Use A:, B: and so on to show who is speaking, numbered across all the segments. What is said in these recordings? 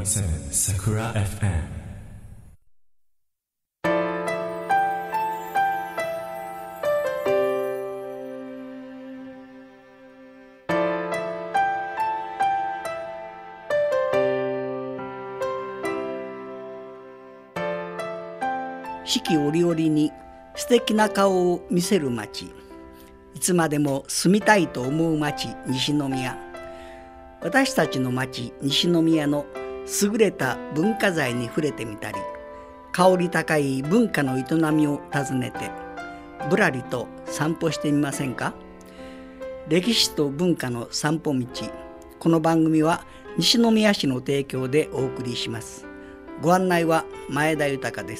A: 89.7 Sakura FM。
B: 四季折々に素敵な顔を見せる町、いつまでも住みたいと思う町、西宮。私たちの町、西宮の優れた文化財に触れてみたり、香り高い文化の営みを訪ねてぶらりと散歩してみませんか。歴史と文化の散歩道。この番組は西宮市の提供でお送りします。ご案内は前田豊です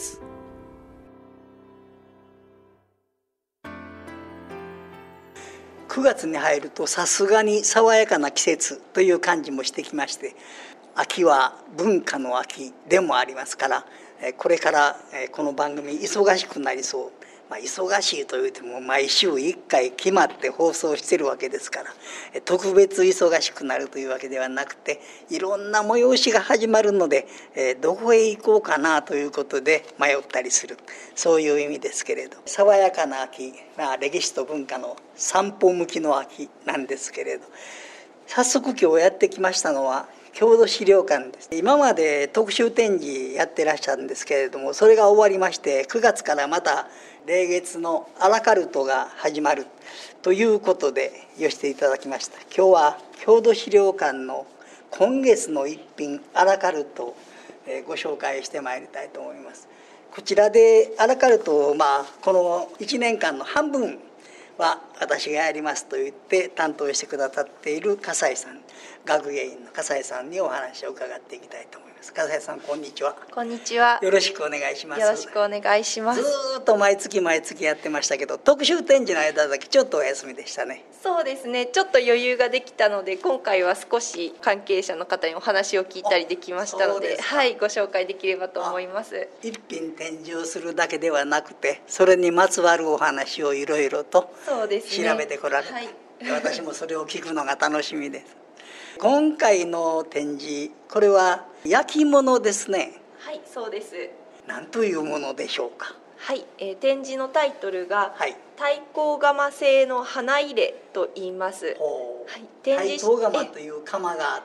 B: 。9月に入るとさすがに爽やかな季節という感じもしてきまして、秋は文化の秋でもありますから、これからこの番組忙しくなりそう。忙しいと言っても毎週1回決まって放送してるわけですから、特別忙しくなるというわけではなくて、いろんな催しが始まるので、どこへ行こうかなということで迷ったりする、そういう意味ですけれど、爽やかな秋、歴史と文化の散歩向きの秋なんですけれど、早速今日やってきましたのは郷土資料館です。今まで特集展示やってらっしゃるんですけれども、それが終わりまして、9月からまた例月のアラカルトが始まるということで寄せていただきました。今日は郷土資料館の今月の一品アラカルトをご紹介してまいりたいと思います。こちらでアラカルトをこの1年間の半分は私がやりますと言って担当してくださっている笠井さん、学芸員の笠井さんにお話を伺っていきたいと思います。笠井さん、こんにちは。
C: こんにちは。
B: よろしくお願いします。
C: よろしくお願いします。
B: ずっと毎月やってましたけど、特集展示の間だけちょっとお休みでしたね。
C: そうですね、ちょっと余裕ができたので、今回は少し関係者の方にお話を聞いたりできましたので、ご紹介できればと思います。
B: 一品展示をするだけではなくて、それにまつわるお話をいろいろと調べてこられて、私もそれを聞くのが楽しみです。今回の展示、これは焼き物ですね。
C: はい、そうです。
B: 何というものでしょうか。
C: はい、展示のタイトルが、太閤窯製の花入れと言います。
B: 太閤窯という窯があって、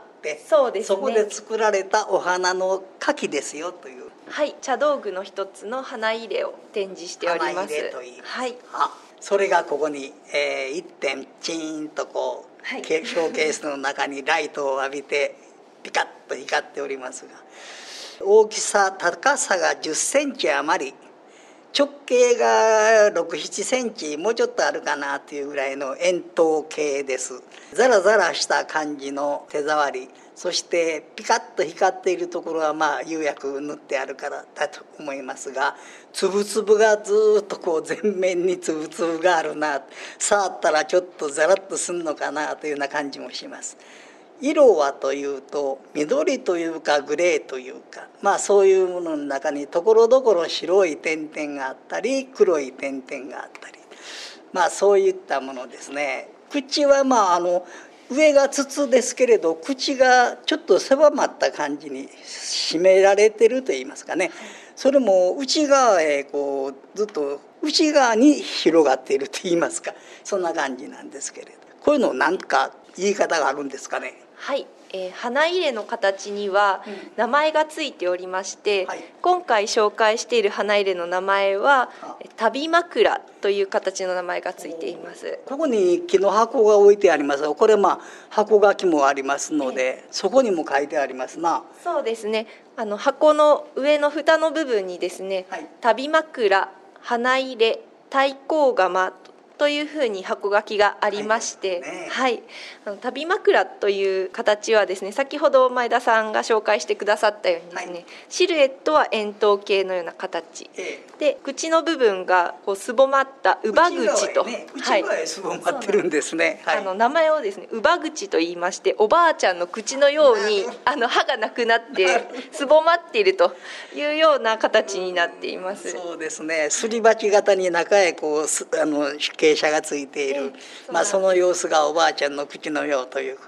C: そうですね、
B: そこで作られたお花の柿ですよという。
C: はい、茶道具の一つの花入れを展示しております。
B: 花入れと言います。それがここに、一点チーンとショーケースの中にライトを浴びてピカッと光っておりますが、大きさ高さが10センチ余り、直径が6、7センチもうちょっとあるかなというぐらいの円筒形です。ザラザラした感じの手触り、そしてピカッと光っているところは釉薬塗ってあるからだと思いますが、粒々がずっと全面に粒々があるな、触ったらちょっとザラッとするのかなというような感じもします。色はというと緑というかグレーというか、そういうものの中にところどころ白い点々があったり黒い点々があったり、そういったものですね。口は上が筒ですけれど、口がちょっと狭まった感じに締められてるといいますかね。それも内側へずっと内側に広がっているといいますか、そんな感じなんですけれど、こういうの何か言い方があるんですかね。
C: はい、花入れの形には名前がついておりまして、今回紹介している花入れの名前は旅枕という形の名前がついています。
B: ここに木の箱が置いてありますが、これ箱書きもありますので、そこにも書いてありますな。
C: そうですね、箱の上の蓋の部分にですね、旅枕、花入れ、太閤窯というふうに箱書きがありまして、旅枕という形はですね、先ほど前田さんが紹介してくださったようにですね、シルエットは円筒形のような形、で口の部分がすぼまった乳母口と、
B: 内側へすぼまってるんですね。
C: 名前をですね、乳母口と言いまして、おばあちゃんの口のように歯がなくなってすぼまっているというような形になっています。
B: そうですね、すり鉢型に中へ傾斜がついている、その様子がおばあちゃんの口のようという。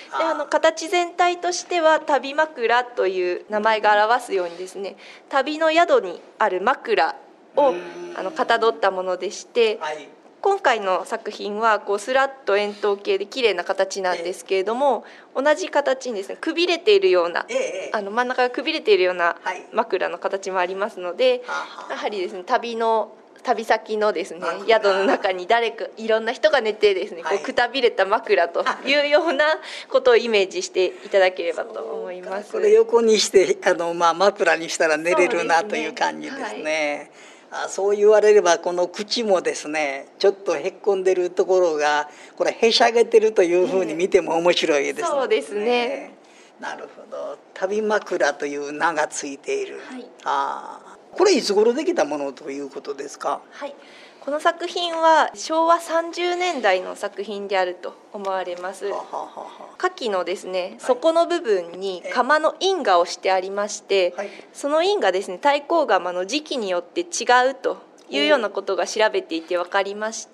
C: 形全体としては旅枕という名前が表すようにですね、旅の宿にある枕をかたどったものでして、はい、今回の作品はスラッと円筒形で綺麗な形なんですけれども、同じ形にですねくびれているような、真ん中がくびれているような枕の形もありますので、やはりですね旅先のですね宿の中にいろんな人が寝てですね、くたびれた枕というようなことをイメージしていただければと思います。
B: これ横にして枕にしたら寝れるなという感じですね。そう言われればこの口もですねちょっとへっこんでるところがこれへしゃげてるというふうに見ても面白いですね。
C: そうですね。
B: なるほど。旅枕という名がついている、はい、これいつ頃できたものということですか？
C: はい、この作品は昭和30年代の作品であると思われます。花器のですね底の部分に窯の印画をしてありまして、その印がですね太閤窯の時期によって違うというようなことが調べていて分かりまして、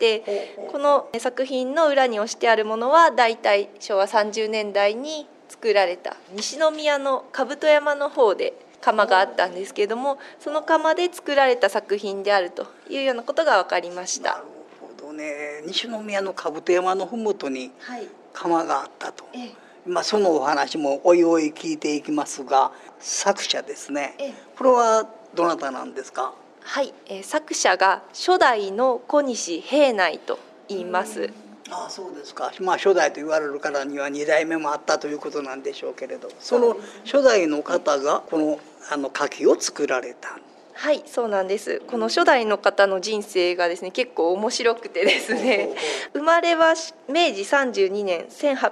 C: この作品の裏に押してあるものはだいたい昭和30年代に作られた西宮の兜山の方で窯があったんですけれども、その窯で作られた作品であるというようなことが分かりました。
B: なるほどね。西宮の兜山のふもとに窯があったと、そのお話もおいおい聞いていきますが、作者ですね、これはどなたなんですか？
C: はい、作者が初代の小西平内と言います。
B: そうですか。初代と言われるからには2代目もあったということなんでしょうけれど、その初代の方がこの花器を作られた。
C: はい、そうなんです。この初代の方の人生がですね結構面白くてですね、生まれは明治32年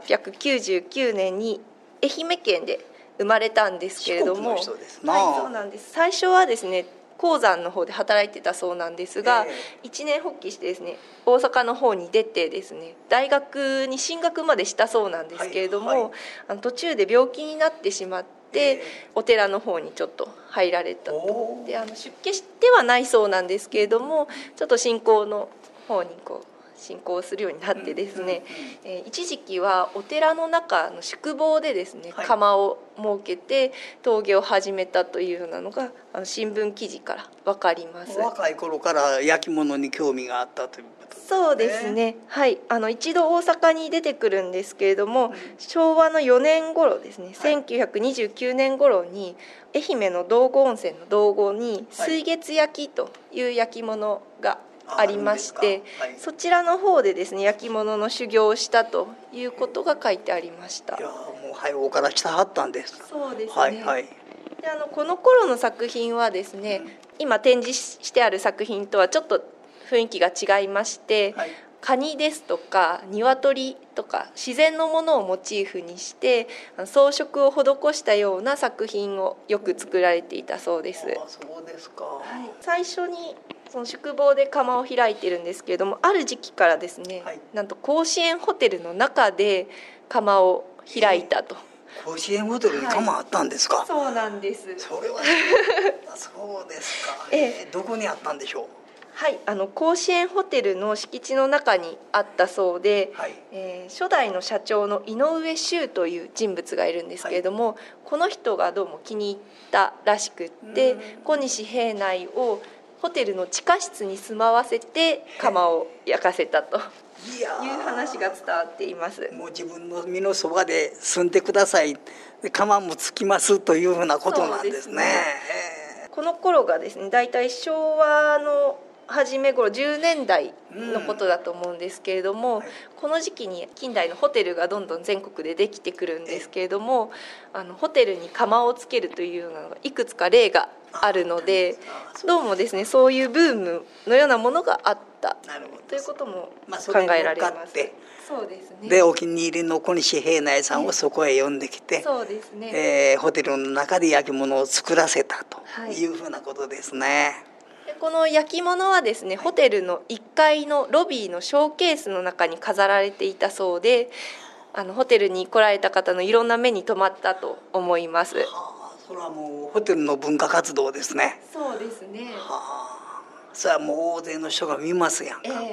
C: 1899年に愛媛県で生まれたんですけれども、
B: 四国の人ですな。
C: はい、そうなんです。最初はですね鉱山の方で働いてたそうなんですが、一年発起してですね大阪の方に出てですね大学に進学までしたそうなんですけれども、途中で病気になってしまってお寺の方にちょっと入られたと。で出家してはないそうなんですけれども、ちょっと信仰の方に信仰するようになってですね、一時期はお寺の中の宿坊でですね窯を設けて陶芸を始めたというようなのが新聞記事から分かります。
B: 若い頃から焼き物に興味があったということですね。
C: そうですね、はい、一度大阪に出てくるんですけれども、昭和の4年頃ですね、1929年頃に愛媛の道後温泉の道後に水月焼きという焼き物がありまして、そちらの方でですね焼き物の修行をしたということが書いてありました。
B: いやもう早うからしたはったんです。
C: そうですね、でこの頃の作品はですね、今展示してある作品とはちょっと雰囲気が違いまして、カニですとか鶏とか自然のものをモチーフにして装飾を施したような作品をよく作られていたそうです。
B: そうですか。
C: 最初にその宿坊で窯を開いてるんですけれども、ある時期からですね、なんと甲子園ホテルの中で窯を開いたと。
B: 甲子園ホテルに窯あったんですか？
C: そうなんです。
B: それはそうですか。どこにあったんでしょう？
C: はい、甲子園ホテルの敷地の中にあったそうで、初代の社長の井上修という人物がいるんですけれども、この人がどうも気に入ったらしくって、小西平内をホテルの地下室に住まわせて窯を焼かせたという話が伝わっています。
B: もう自分の身のそばで住んでください、窯もつきますというふうなことなんですね。
C: この頃がですねだいたい昭和の初め頃10年代のことだと思うんですけれども、この時期に近代のホテルがどんどん全国でできてくるんですけれども、ホテルに窯をつけるというようなのがいくつか例があるので、どうもですねそういうブームのようなものがあったということも考えられます。そうですね。
B: でお気に入りの小西平内さんをそこへ呼んできて、
C: そうですね、
B: ホテルの中で焼き物を作らせたというふうなことですね。
C: この焼き物はですね、ホテルの1階のロビーのショーケースの中に飾られていたそうで、ホテルに来られた方のいろんな目に留まったと思います。
B: それはもうホテルの文化活動ですね。
C: そうですね。
B: それはもう大勢の人が見ますやんか。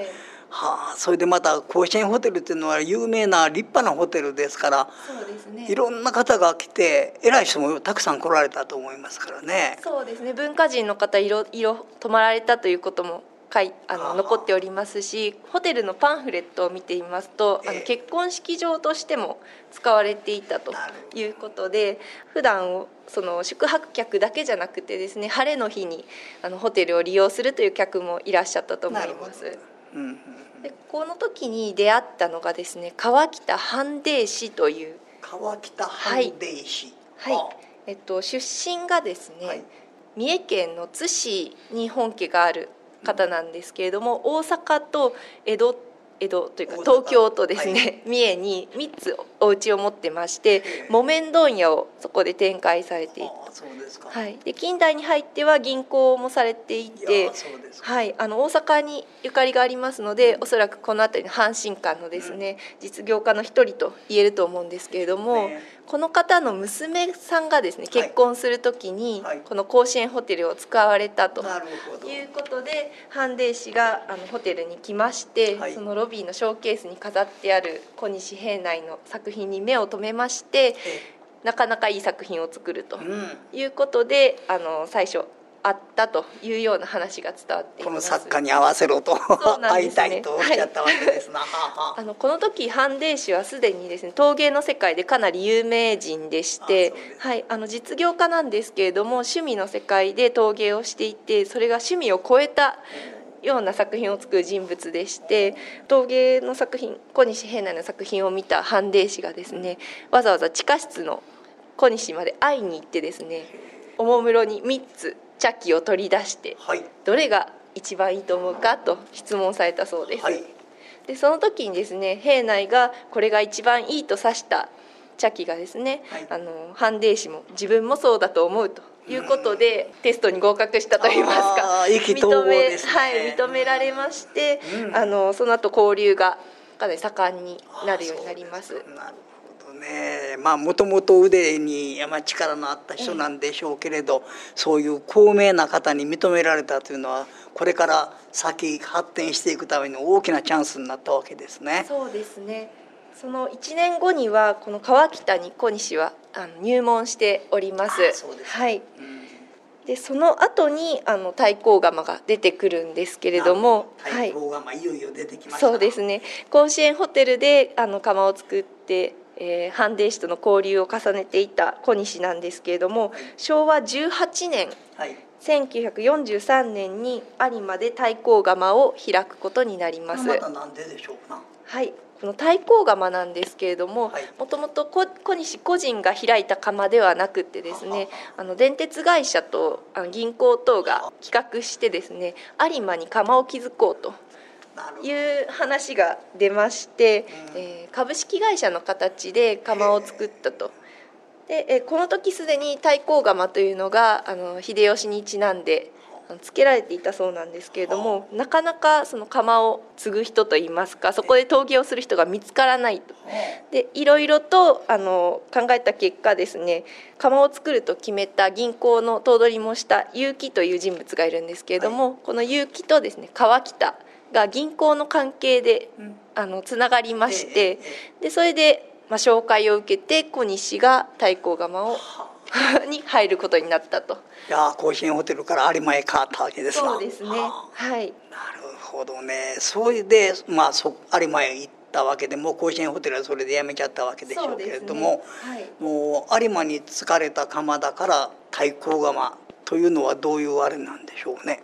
B: はあ、それでまた甲子園ホテルっていうのは有名な立派なホテルですから、
C: そうですね、
B: いろんな方が来て偉い人もたくさん来られたと思いますからね。
C: そうですね、文化人の方いろいろ泊まられたということも残っておりますし、ホテルのパンフレットを見ていますと、結婚式場としても使われていたということで、普段その宿泊客だけじゃなくてですね、晴れの日にホテルを利用するという客もいらっしゃったと思います。でこの時に出会ったのがですね、川北藩邸氏という、
B: 川北藩邸氏、
C: 出身がですね、
B: はい、
C: 三重県の津市に本家がある方なんですけれども、大阪と江戸というか東京とですね、三重に3つお家を持ってまして、木綿問屋をそこで展開されていて、で近代に入っては銀行もされていて、大阪にゆかりがありますので、おそらくこの辺りの阪神間のですね、実業家の一人と言えると思うんですけれども、この方の娘さんがですね、結婚する時にこの甲子園ホテルを使われたということで、藩邸氏がホテルに来まして、そのロビーのショーケースに飾ってある小西平内の作品に目を留めまして、なかなかいい作品を作るということで、最初あったというような話が伝わっています。
B: この作家に合わせろと、会いたいとおっしゃったわけですな。
C: この時藩邸氏はすでにですね、陶芸の世界でかなり有名人でして、実業家なんですけれども、趣味の世界で陶芸をしていて、それが趣味を超えたような作品を作る人物でして、陶芸の作品、小西平内の作品を見た藩邸氏がですね、わざわざ地下室の小西まで会いに行ってですね、おもむろに3つ茶器を取り出して、どれが一番いいと思うかと質問されたそうです。でその時にですね、平内がこれが一番いいと指した茶器がですね、藩邸氏も自分もそうだと思うということで、テストに合格したといいますか、認められまして、その後交流がかなり盛んになるようになります。
B: もともと腕に力のあった人なんでしょうけれど、そういう高名な方に認められたというのは、これから先発展していくための大きなチャンスになったわけですね。
C: そうですね。その1年後にはこの川北に小西は入門しております。でその後に太閤釜が出てくるんですけれども、
B: 太閤釜いよいよ出てきました。
C: そうですね。甲子園ホテルで釜を作って藩邸氏との交流を重ねていた小西なんですけれども、昭和18年、1943年に有馬で太閤釜を開くことになります。
B: またなんででしょうな。
C: この太閤釜なんですけれども、もともと小西個人が開いた釜ではなくてですね、電鉄会社と銀行等が企画してですね、有馬に釜を築こうという話が出まして、株式会社の形で釜を作ったと。でこの時すでに太閤釜というのが秀吉にちなんでつけられていたそうなんですけれども、なかなかその釜を継ぐ人といいますか、そこで陶芸をする人が見つからないと。でいろいろと考えた結果ですね、釜を作ると決めた銀行の頭取もした結城という人物がいるんですけれども、この結城とですね、川北が銀行の関係でつながりまして、でそれで紹介を受けて小西が太閤釜に入ることになったと。
B: いや、甲子園ホテルから有馬へ変わったわけですな。
C: そうですね。
B: なるほどね。それで有馬へ行ったわけで、もう甲子園ホテルはそれで辞めちゃったわけでしょうけれども、もう有馬に疲れた釜だから太閤釜というのはどういうあれなんでしょうね。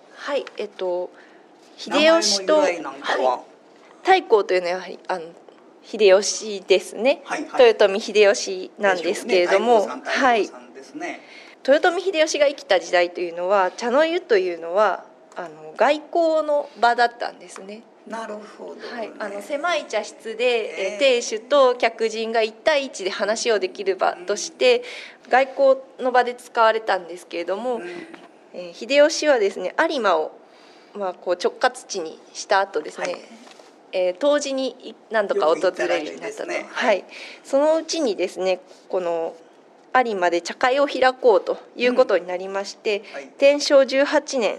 C: 秀吉と太閤というのはやはり秀吉ですね。豊臣秀吉なんですけれども、豊臣秀吉が生きた時代というのは、茶の湯というのは外交の場だったんですね。
B: なるほど、
C: 狭い茶室で、亭主と客人が1対1で話をできる場として、外交の場で使われたんですけれども、秀吉はですね、有馬をこう直轄地にした後ですね、冬至に何度か訪れるようになったと。そのうちにですね、この有馬で茶会を開こうということになりまして、天正18年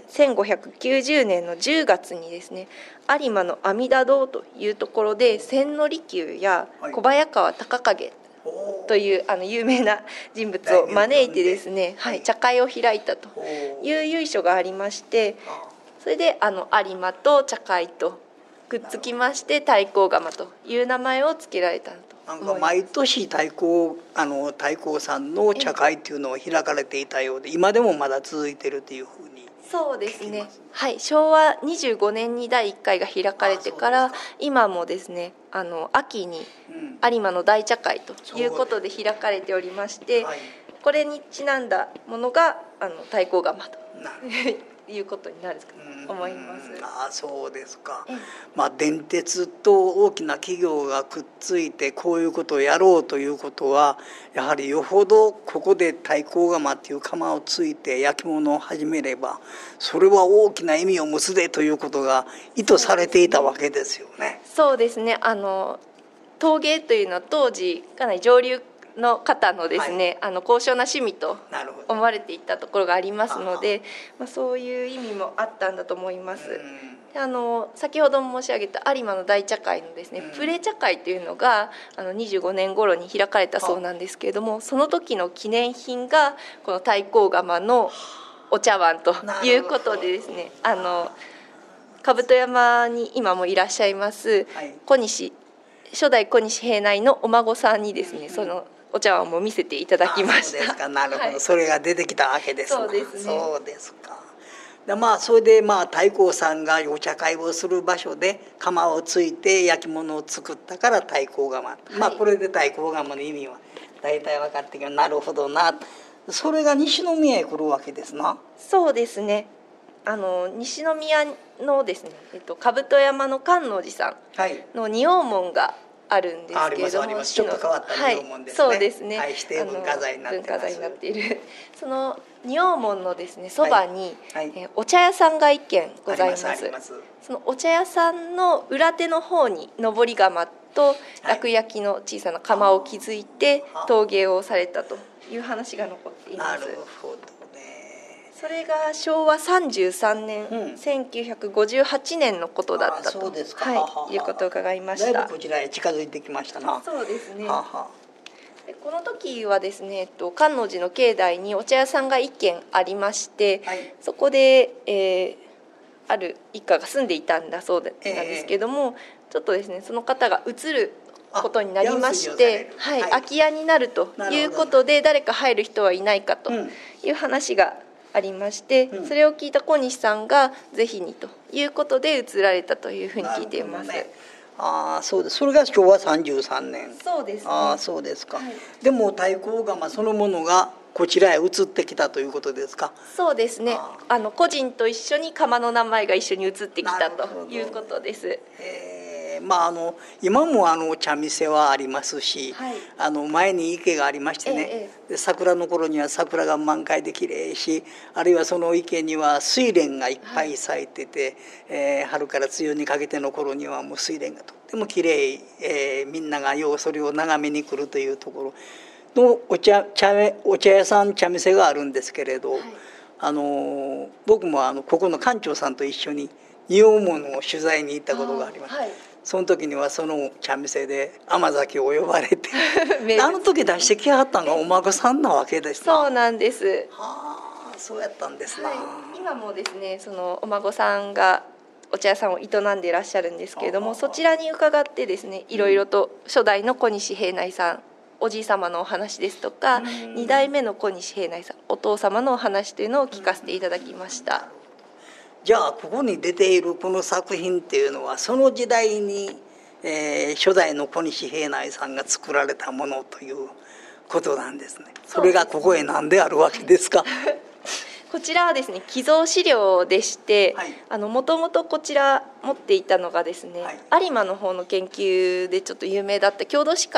C: 1590年の10月にですね、有馬の阿弥陀堂というところで千利休や小早川隆景という有名な人物を招いてですね、茶会を開いたという由緒がありまして、それで有馬と茶会とくっつきまして太閤釜という名前を付けられたと思います。
B: なんか毎年太閤さんの茶会っていうのを開かれていたようで、今でもまだ続いているというふうに。
C: そうですね、はい、昭和25年に第1回が開かれてから今もですね秋に有馬の大茶会ということで開かれておりまして、これにちなんだものが太閤釜ということになると思います。
B: そうですか。電鉄と大きな企業がくっついてこういうことをやろうということは、やはりよほどここで太閤釜っていう窯をついて焼き物を始めれば、それは大きな意味を持つでということが意図されていたわけですよね。
C: そうですね。陶芸というのは当時かなり上流の方のですね、高尚な趣味と思われていたところがありますので、そういう意味もあったんだと思います。先ほど申し上げた有馬の大茶会のですね、プレ茶会というのが25年頃に開かれたそうなんですけれども、その時の記念品がこの太閤釜のお茶碗ということでですね、兜山に今もいらっしゃいます初代小西平内のお孫さんにですね、そのお茶碗も見せていただきました。
B: そうですか、なるほど、それが出てきたわけです。
C: そうですね。
B: そうですか。それで太閤さんがお茶会をする場所で窯をついて焼き物を作ったから太閤釜、これで太閤釜の意味は大体分かってきて、なるほどな、それが西宮へ来るわけですな。
C: そうですね。西宮のですね、兜山の観音寺さんの仁王門があるんですけれども、
B: ちょっと変わった仁王門ですね。
C: そうですね。
B: 指定文化財になっている。
C: その仁王門のですね、そばに、お茶屋さんが一軒ございます。そのお茶屋さんの裏手の方に上り窯と楽焼きの小さな窯を築いて陶芸をされたという話が残っています。
B: なるほどね。
C: それが昭和33年、1958年のことだったということを伺いました。
B: だいぶこちらへ近づいてきましたな。
C: そうですね。この時はですね、観音寺の境内にお茶屋さんが一軒ありまして、そこで、ある一家が住んでいたんだそうなんですけども、ちょっとですね、その方が移ることになりまして、空き家になるということで、誰か入る人はいないかという話がありまして、それを聞いた小西さんがぜひにということで移られたというふうに聞いています。
B: そうです。それが昭和33年。
C: そうですね。
B: そうですか。でも太閤釜そのものがこちらへ移ってきたということですか。
C: そうですね。個人と一緒に窯の名前が一緒に移ってきたということです。
B: 今も茶店はありますし、前に池がありましてね、で桜の頃には桜が満開できれいし、あるいはその池には睡蓮がいっぱい咲いてて、春から梅雨にかけての頃にはもう睡蓮がとってもきれい、みんながようそれを眺めに来るというところのお茶屋さん茶店があるんですけれど、僕もここの館長さんと一緒に仁王門を取材に行ったことがあります。その時にはその茶店で甘酒を呼ばれてあの時出してきはったのがお孫さんなわけですな。
C: そうなんです。
B: そうやったんですな。
C: 今もですね、そのお孫さんがお茶屋さんを営んでいらっしゃるんですけれども、そちらに伺ってですね、いろいろと初代の小西平内さん、おじい様のお話ですとか、2代目の小西平内さん、お父様のお話というのを聞かせていただきました。
B: じゃあここに出ているこの作品っていうのはその時代に、初代の小西平内さんが作られたものということなんですね。それがここへ何であるわけですか。
C: こちらはですね、寄贈資料でして、もともとこちら持っていたのがですね、有馬の方の研究でちょっと有名だった郷土史家の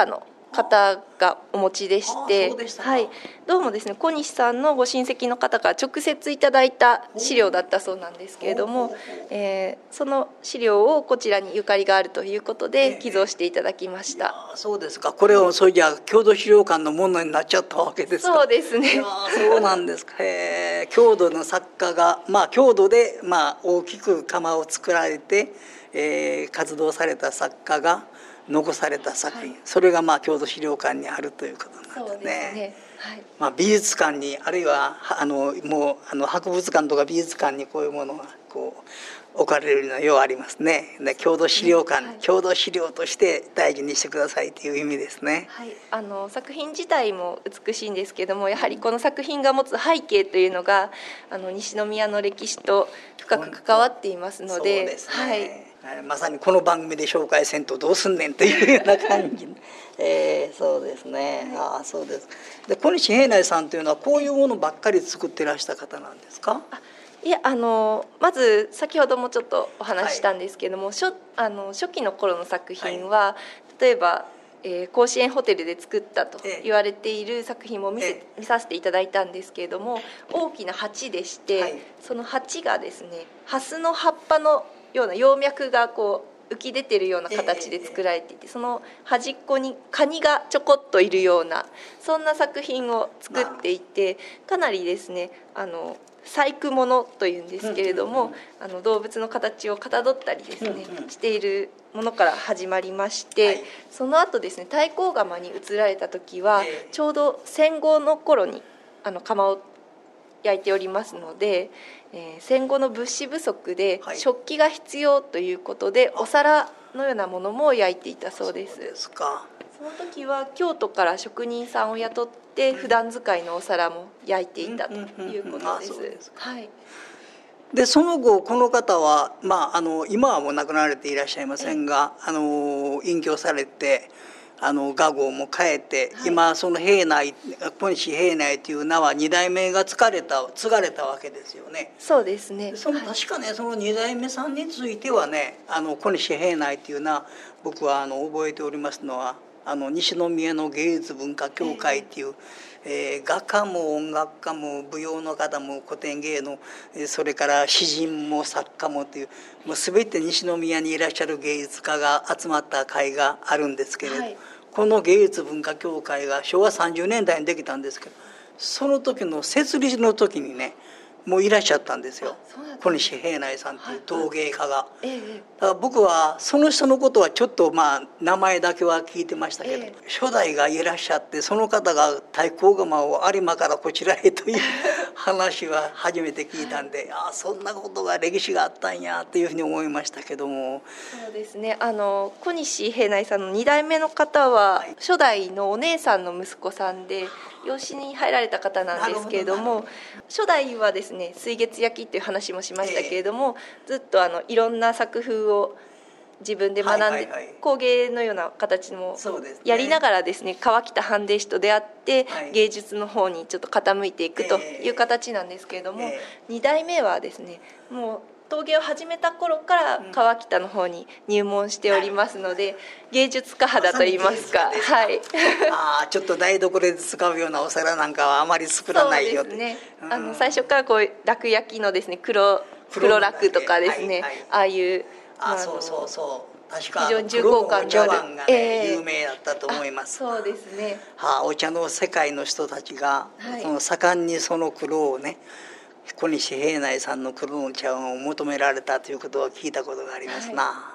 C: 方がお持ちでして、
B: そうでしたか。
C: はい、どうもですね小西さんのご親戚の方から直接いただいた資料だったそうなんですけれども、その資料をこちらにゆかりがあるということで寄贈していただきました。
B: そうですか。これをそれじゃあ郷土資料館のものになっちゃったわけですか。
C: そうですね。
B: そうなんですか。郷土の作家が、郷土で大きく窯を作られて、活動された作家が残された作品、それが郷土資料館にあるということなんですね。
C: そうですね。はい。
B: 美術館にあるいはもう博物館とか美術館にこういうものがこう置かれるのようありますね。郷土資料館、郷土資料として大事にしてくださいという意味ですね。
C: はい、作品自体も美しいんですけども、やはりこの作品が持つ背景というのが西宮の歴史と深く関わっていますので、
B: そうですね。はい、まさにこの番組で紹介せんとどうすんねんというような感じ、そうですね。そうです。で小西平内さんというのはこういうものばっかり作ってらした方なんですか。
C: いやまず先ほどもちょっとお話ししたんですけども、初期の頃の作品は、例えば、甲子園ホテルで作ったと言われている作品も見させていただいたんですけれども、大きな鉢でして、その鉢がですねハスの葉っぱのような葉脈がこう浮き出てるような形で作られていて、その端っこにカニがちょこっといるようなそんな作品を作っていて、かなりですね細工物というんですけれども、動物の形をかたどったりですね、しているものから始まりまして、その後ですね太閤窯に移られた時は、ちょうど戦後の頃に窯を焼いておりますので、戦後の物資不足で食器が必要ということで、お皿のようなものも焼いていたそうです。
B: そうですか。
C: その時は京都から職人さんを雇って普段使いのお皿も焼いていたということです。はい。
B: でその後この方は、今はもう亡くなられていらっしゃいませんが、隠居されて画号も変えて、今その平内小西平内という名は2代目が継がれたわけですよね。
C: そうですね。
B: 確かねその2代目さんについてはね小西平内という名は僕は覚えておりますのは西宮の芸術文化協会っていう、画家も音楽家も舞踊の方も古典芸能、それから詩人も作家もという、もう全て西宮にいらっしゃる芸術家が集まった会があるんですけれど、この芸術文化協会が昭和30年代にできたんですけど、その時の設立の時にねもういらっしゃったんですよ、小西平内さんという陶芸家が。だから僕はその人のことはちょっと名前だけは聞いてましたけど、初代がいらっしゃってその方が太閤窯を有馬からこちらへという話は初めて聞いたんで、そんなことが歴史があったんやというふうに思いましたけども。
C: そうですね、小西平内さんの2代目の方は初代のお姉さんの息子さんで養子に入られた方なんですけれども、初代はですね水月焼きっていう話もしましたけれども、ずっといろんな作風を自分で学んで、工芸のような形もやりながらですね、川北半弟子と出会って芸術の方にちょっと傾いていくという形なんですけれども、2代目はですねもう陶芸を始めた頃から川北の方に入門しておりますので、芸術家肌といいますか、
B: ちょっと台所で使うようなお皿なんかはあまり作らないよって。そうです
C: ね、最初からこう楽焼きのですね黒楽とかですね、ああいう
B: そう確か
C: 非常に重厚感のある
B: お茶碗が、有名だったと思います。
C: そうですね、
B: お茶の世界の人たちが、その盛んにその黒をね小西平内さんの黒の茶碗を求められたということを聞いたことがありますな。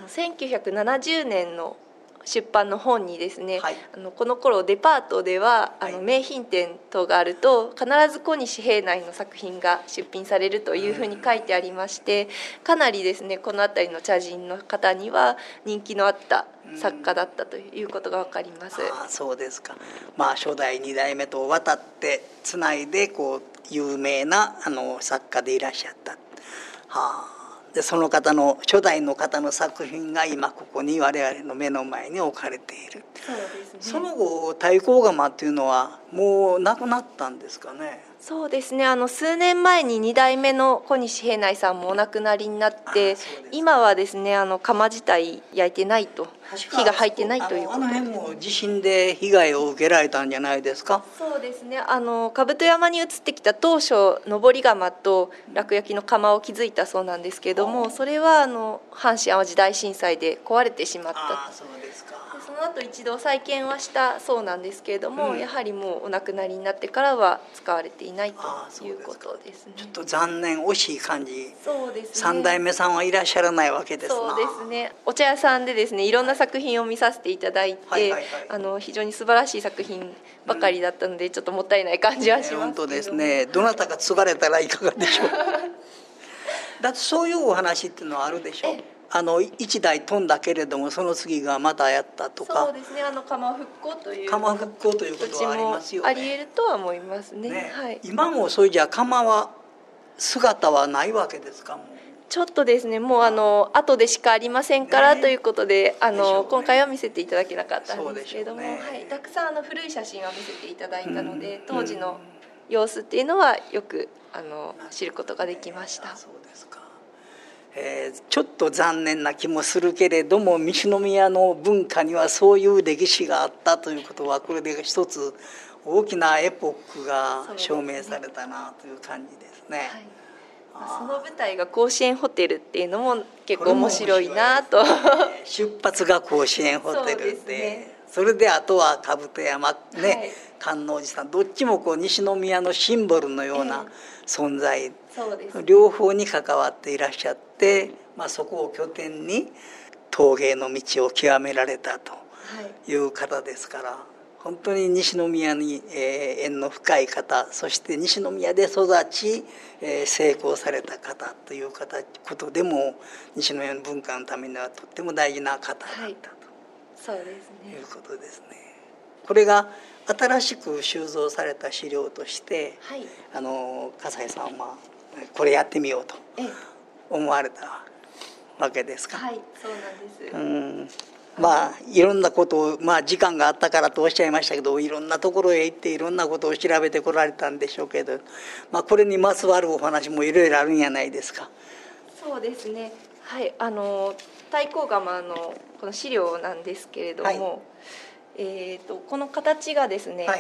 C: 1970年の出版の本にですね、この頃デパートでは名品店等があると必ず小西平内の作品が出品されるというふうに書いてありまして、かなりですねこの辺りの茶人の方には人気のあった作家だったということが分かります。
B: そうですか。初代2代目と渡ってつないでこう有名な作家でいらっしゃった。でその方の初代の方の作品が今ここに我々の目の前に置かれている。
C: そうですね、
B: その後太閤窯っていうのはもうなくなったんですかね。
C: そうですね、数年前に2代目の小西平内さんもお亡くなりになって、今はですね窯自体焼いてないと、火が入ってないということで、
B: あの辺も地震で被害を受けられたんじゃないですか。
C: そうですね、兜山に移ってきた当初登り窯と楽焼の窯を築いたそうなんですけれども、それは阪神・淡路大震災で壊れてしまった。
B: そうですか。
C: その後一度再建はしたそうなんですけれども、やはりもうお亡くなりになってからは使われていないということですね。
B: ちょっと残念、惜しい感じ。
C: そうですね、
B: 3代目さんはいらっしゃらないわけですな。
C: そうですね、お茶屋さんでですねいろんな作品を見させていただいて、非常に素晴らしい作品ばかりだったので、ちょっともったいない感じはしますけど、
B: 本当ですね。どなたか継がれたらいかがでしょうだってそういうお話っていうのはあるでしょう。一代飛んだけれどもその次がまたやったとか。
C: そうですね、窯復興という
B: 窯復興ということはありますよね。
C: あり得るとは思いますね。はい、
B: 今もそれじゃ窯は姿はないわけですか。もう
C: ちょっとですね、もう後でしかありませんからということで、今回は見せていただけなかったんですけれども、たくさん古い写真は見せていただいたので、当時の様子っていうのはよく知ることができました。
B: そうですか。ちょっと残念な気もするけれども、西宮の文化にはそういう歴史があったということは、これで一つ大きなエポックが証明されたなという感じですね。
C: その舞台が甲子園ホテルっていうのも結構面白いなと。
B: 出発が甲子園ホテルで、それであとは兜山ね、観音寺さん、どっちもこう西宮のシンボルのような存在、両方に関わっていらっしゃって、そこを拠点に陶芸の道を極められたという方ですから、本当に西宮に縁の深い方、そして西宮で育ち成功された方ということでも、西宮の文化のためにはとっても大事な方だったと、
C: そうですね、
B: いうことですね。これが新しく収蔵された資料として、笠井さんはこれやってみようと思われたわけですか。
C: はい、そうなんです。
B: いろんなことを、時間があったからとおっしゃいましたけど、いろんなところへ行っていろんなことを調べてこられたんでしょうけど、これにまつわるお話もいろいろあるんじゃないですか。
C: そうですね、はい、太閤窯のこの資料なんですけれども、この形がですね、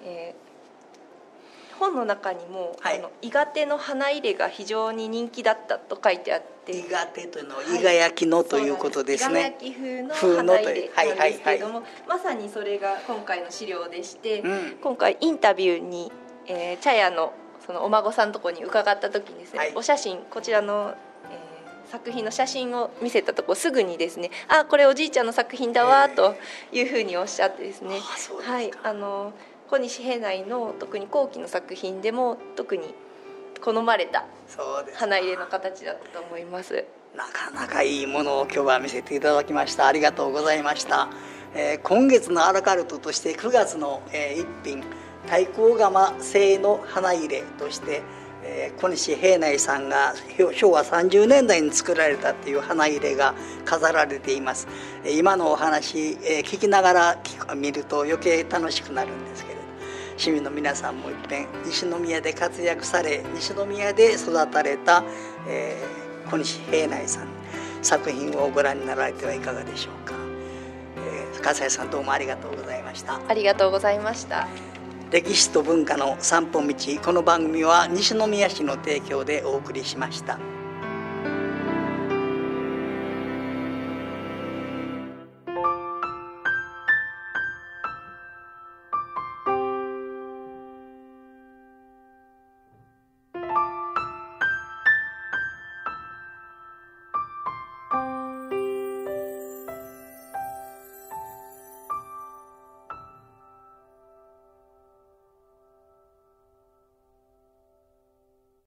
C: 本の中にも、伊賀手の花入れが非常に人気だったと書いてあって、
B: 伊賀手というのは伊賀焼のということですね。
C: 伊賀焼風の花入れなんですけれども、まさにそれが今回の資料でして、今回インタビューに、茶屋のそのお孫さんのところに伺った時にですね、お写真こちらの作品の写真を見せたところ、すぐにですね、これおじいちゃんの作品だわというふうにおっしゃってですね、小西平内の特に後期の作品でも特に好まれた花入れの形だったと思います。
B: なかなかいいものを今日は見せていただきました。ありがとうございました。今月のアラカルトとして9月の一品、太閤窯製の花入れとして小西平内さんが昭和30年代に作られたという花入れが飾られています。今のお話聞きながら見ると余計楽しくなるんですけれど、市民の皆さんもいっぺん西宮で活躍され、西宮で育たれた、小西平内さん作品をご覧になられてはいかがでしょうか。笠井さん、どうもありがとうございました。
C: ありがとうございました。
B: 歴史と文化の散歩道、この番組は西宮市の提供でお送りしました。